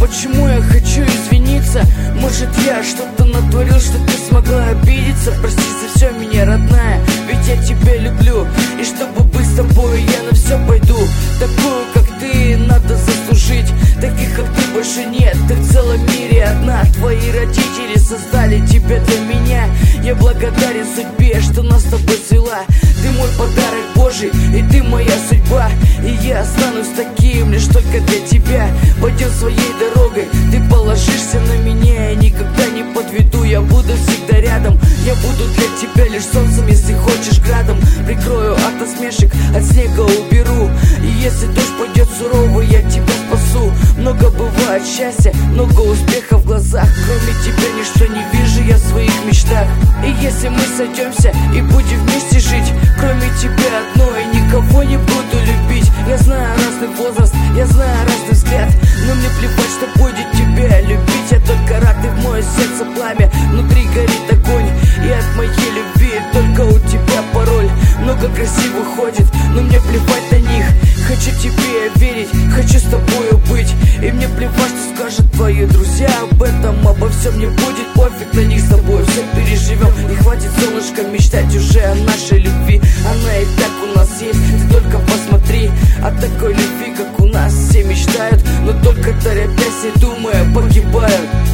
почему я хочу извиниться. Может, я что-то натворил, что ты смогла обидеться. Прости за все меня, родная, ведь я тебя люблю. И чтобы быть с тобой, я на все пойду. Такую, как ты, надо заслужить. Таких, как ты, больше нет, ты в целом мире одна. Твои родители создали тебя для меня. Я благодарен судьбе, что нас с тобой свела. Ты мой подарок Божий, и ты моя судьба. И я останусь таким лишь только для тебя. Пойдем своей дорогой, ты положишься на меня. Я никогда не подведу, я буду всегда рядом. Я буду для тебя лишь солнцем, если хочешь градом. Прикрою от насмешек, от снега уберу. И если дождь пойдет суровый, я тебя спасу. Много бывает счастья, много успеха в глазах. Кроме тебя ничто не вижу я в своих мечтах. И если мы сойдемся и будем вместе жить, кроме тебя одной никого не буду любить. Я знаю разный возраст, я знаю разный взгляд, но мне плевать, что будет тебя любить. Я только рад, и в мое сердце пламя, внутри горит огонь. И от моей любви только у тебя пароль. Много красивых ходит, но мне плевать на них. Хочу тебе верить, хочу с тобою быть. И мне плевать, что скажут твои друзья об этом. Обо всем мне будет пофиг, на них с тобой все переживем. И хватит, солнышко, мечтать уже о нашей любви. Она и так у нас есть, ты только посмотри. О такой любви, как у нас, все мечтают, но только торопясь и думая, погибают.